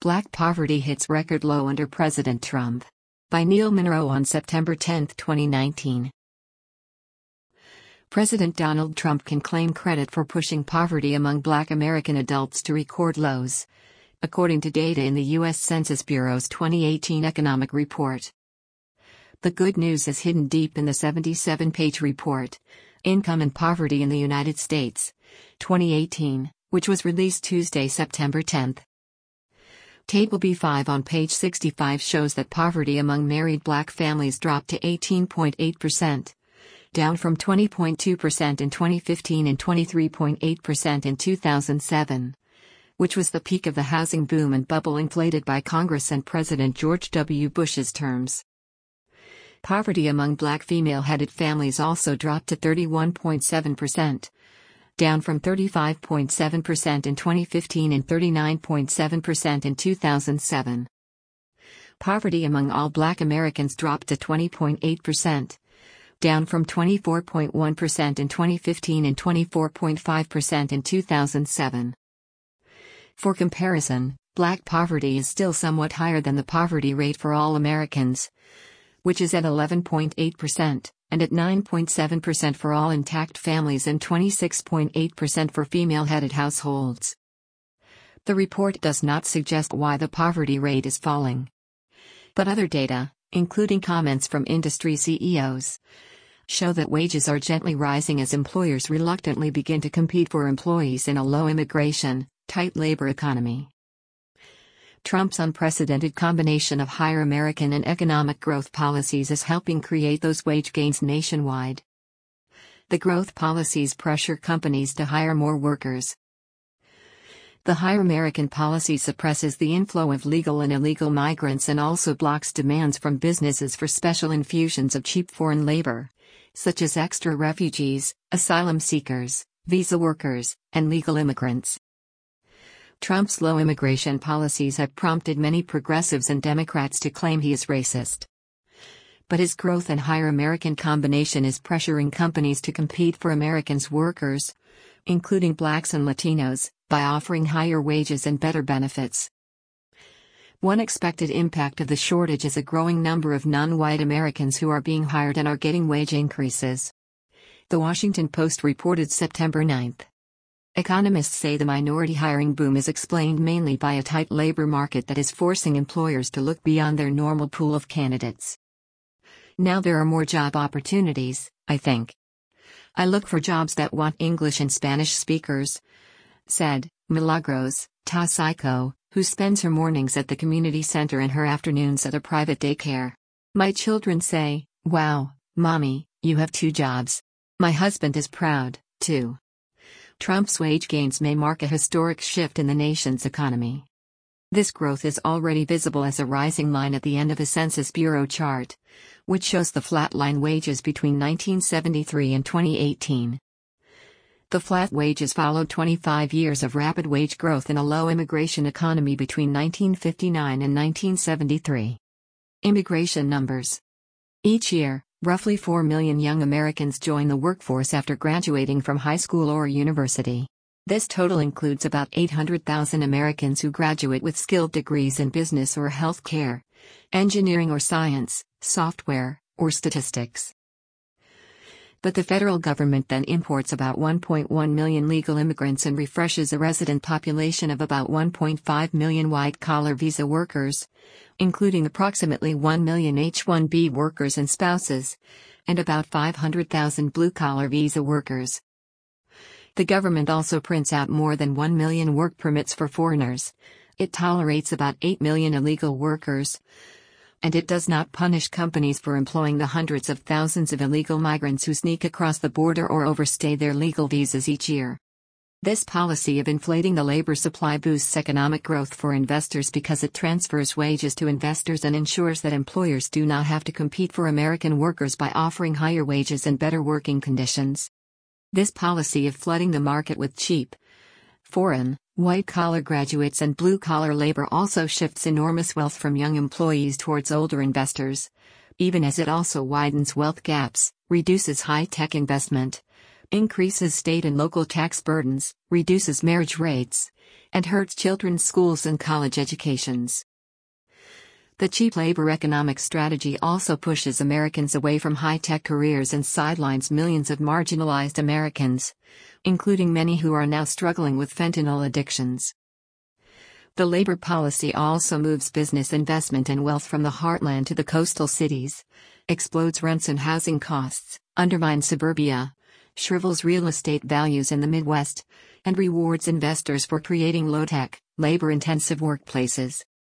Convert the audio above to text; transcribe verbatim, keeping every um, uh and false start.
Black poverty hits record low under President Trump. By Neil Monroe on September tenth, twenty nineteen. President Donald Trump can claim credit for pushing poverty among Black American adults to record lows, according to data in the U S Census Bureau's twenty eighteen economic report. The good news is hidden deep in the seventy-seven page report, Income and Poverty in the United States, twenty eighteen, which was released Tuesday, September tenth. Table B five on page sixty-five shows that poverty among married Black families dropped to eighteen point eight percent, down from twenty point two percent in twenty fifteen and twenty-three point eight percent in two thousand seven, which was the peak of the housing boom and bubble inflated by Congress and President George W. Bush's terms. Poverty among Black female-headed families also dropped to thirty-one point seven percent, down from thirty-five point seven percent in twenty fifteen and thirty-nine point seven percent in two thousand seven. Poverty among all Black Americans dropped to twenty point eight percent, down from twenty-four point one percent in twenty fifteen and twenty-four point five percent in two thousand seven. For comparison, Black poverty is still somewhat higher than the poverty rate for all Americans, which is at eleven point eight percent, and at nine point seven percent for all intact families and twenty-six point eight percent for female-headed households. The report does not suggest why the poverty rate is falling. But other data, including comments from industry C E Os, show that wages are gently rising as employers reluctantly begin to compete for employees in a low immigration, tight labor economy. Trump's unprecedented combination of higher American and economic growth policies is helping create those wage gains nationwide. The growth policies pressure companies to hire more workers. The higher American policy suppresses the inflow of legal and illegal migrants and also blocks demands from businesses for special infusions of cheap foreign labor, such as extra refugees, asylum seekers, visa workers, and legal immigrants. Trump's low immigration policies have prompted many progressives and Democrats to claim he is racist. But his growth and higher American combination is pressuring companies to compete for Americans' workers, including Blacks and Latinos, by offering higher wages and better benefits. One expected impact of the shortage is a growing number of non-white Americans who are being hired and are getting wage increases. The Washington Post reported September ninth. Economists say the minority hiring boom is explained mainly by a tight labor market that is forcing employers to look beyond their normal pool of candidates. Now there are more job opportunities, I think. I look for jobs that want English and Spanish speakers, said Milagros Tasico, who spends her mornings at the community center and her afternoons at a private daycare. My children say, "Wow, Mommy, you have two jobs." My husband is proud, too. Trump's wage gains may mark a historic shift in the nation's economy. This growth is already visible as a rising line at the end of a Census Bureau chart, which shows the flatline wages between nineteen seventy-three and twenty eighteen. The flat wages followed twenty-five years of rapid wage growth in a low immigration economy between nineteen fifty-nine and nineteen seventy-three. Immigration numbers. Each year, roughly four million young Americans join the workforce after graduating from high school or university. This total includes about eight hundred thousand Americans who graduate with skilled degrees in business or healthcare, engineering or science, software, or statistics. But the federal government then imports about one point one million legal immigrants and refreshes a resident population of about one point five million white-collar visa workers, including approximately one million H one B workers and spouses, and about five hundred thousand blue-collar visa workers. The government also prints out more than one million work permits for foreigners. It tolerates about eight million illegal workers. And it does not punish companies for employing the hundreds of thousands of illegal migrants who sneak across the border or overstay their legal visas each year. This policy of inflating the labor supply boosts economic growth for investors because it transfers wages to investors and ensures that employers do not have to compete for American workers by offering higher wages and better working conditions. This policy of flooding the market with cheap, foreign, white-collar graduates and blue-collar labor also shifts enormous wealth from young employees towards older investors, even as it also widens wealth gaps, reduces high-tech investment, increases state and local tax burdens, reduces marriage rates, and hurts children's schools and college educations. The cheap labor economic strategy also pushes Americans away from high-tech careers and sidelines millions of marginalized Americans, including many who are now struggling with fentanyl addictions. The labor policy also moves business investment and wealth from the heartland to the coastal cities, explodes rents and housing costs, undermines suburbia, shrivels real estate values in the Midwest, and rewards investors for creating low-tech, labor-intensive workplaces.